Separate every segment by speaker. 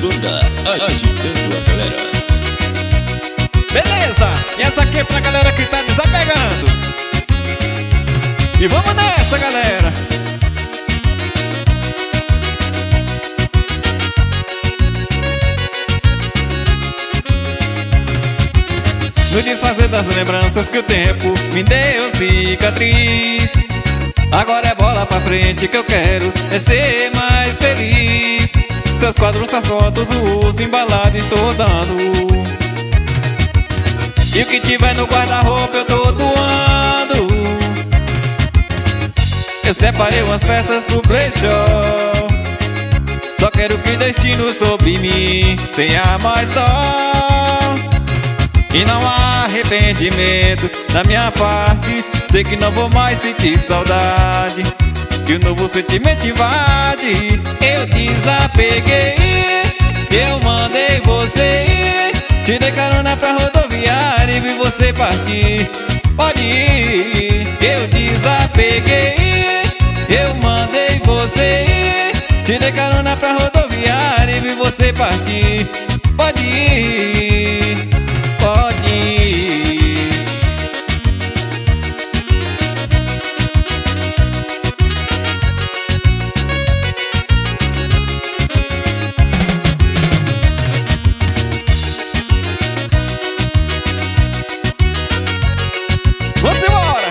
Speaker 1: toda, agitando a galera.
Speaker 2: Beleza, e essa aqui é pra galera que tá desapegando. E vamos nessa, galera. No desfazer das lembranças que o tempo me deu cicatriz, agora é bola pra frente que eu quero é ser mais feliz. Seus quadros tá soltos, os embalados estou dando, e o que tiver no guarda-roupa eu tô doando. Eu separei umas peças pro brechó, só quero que o destino sobre mim tenha mais dó. E não há arrependimento da minha parte, sei que não vou mais sentir saudade, que o novo sentimento invade. Eu desapeguei, eu mandei você ir, te dei carona pra rodoviária e vi você partir. Pode ir. Eu desapeguei, eu mandei você ir, te dei carona pra rodoviária e vi você partir. Pode ir, pode ir. Vamos embora!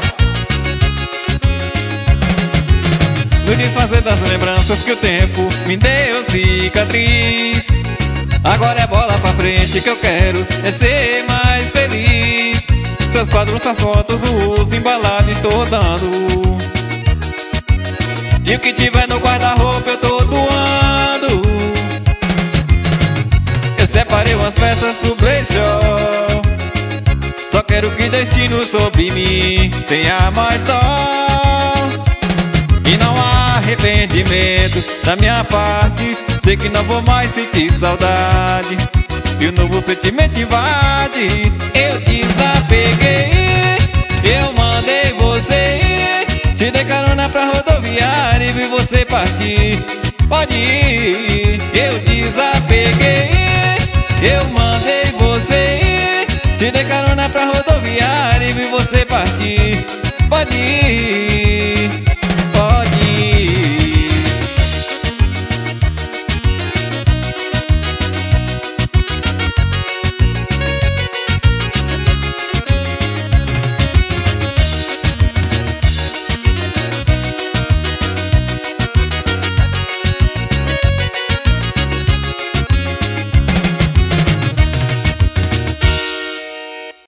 Speaker 2: No desfazer das lembranças que o tempo me deu cicatriz, agora é bola pra frente que eu quero é ser mais feliz. Seus quadros tá soltos, os embalados estou dando, e o que tiver no guarda-roupa eu tô doando. Eu separei umas peças pro brechó, só quero que destino sobre mim tenha mais dó. E não há arrependimento da minha parte, sei que não vou mais sentir saudade, e o novo sentimento invade. Eu desapeguei, eu mandei você ir, te dei carona pra rodoviária e vi você partir. Pode ir. Eu desapeguei, eu mandei você ir, te dei carona pra rodoviária e vi você partir. Pode ir.